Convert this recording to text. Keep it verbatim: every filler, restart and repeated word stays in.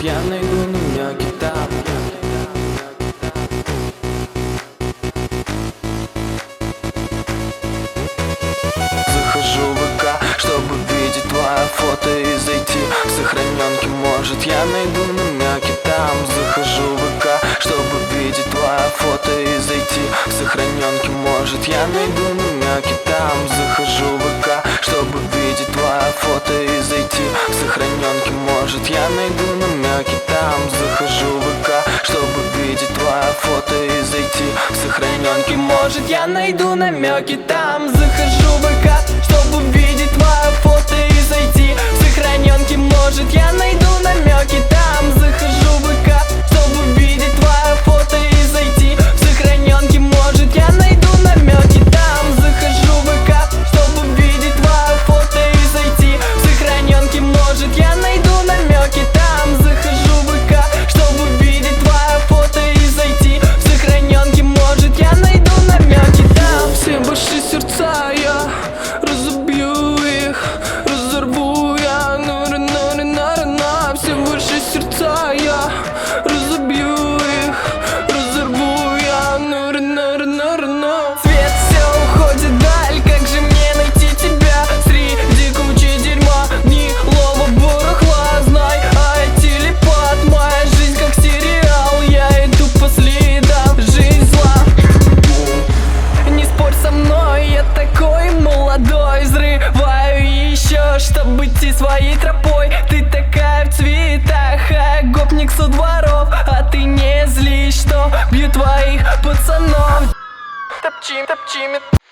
я найду намеки там. Захожу в ВК, чтобы видеть твое фото и зайти к сохраненке. Может, я найду намеки там. Захожу в ВК, чтобы видеть твое фото и зайти к сохраненке. Может, я найду намеки там. Захожу в ВК, чтобы видеть твое фото и зайти к сохраненке. Может, я найду намеки там. Захожу в ВК, чтобы видеть твое фото и зайти к сохраненке. Может, я найду намеки там. Захожу в ВК, чтобы видеть твое фото и зайти к сохраненке. Может, я найду намеки там. Захожу в ВК, чтобы видеть твое фото и зайти к сохраненке. Может, я найду намеки там. Захожу в ВК, чтобы видеть твое фото и зайти к сохраненке. Может, я найду намеки там. Захожу в ВК, чтобы видеть твое фото и зайти к сохраненке. Может, я найду намеки там. Все ваши сердца я разобью их, разорву я, нора, нора, нора, на. Все ваши сердца я разобью их, разорву я, нора, нора, нора, на. Свет все уходит вдаль, как же мне найти тебя среди кучи дерьма, гнилого барахла? Знай, а я телепат, моя жизнь как сериал, я иду по следам, жизнь зла. Не спорь со мной, я такой молодой, взрываю еще, чтобы идти своей тропой. Ты такая в цветах, а гопник со дворов, а ты не злись, что бью твоих пацанов. Топчи, топчи,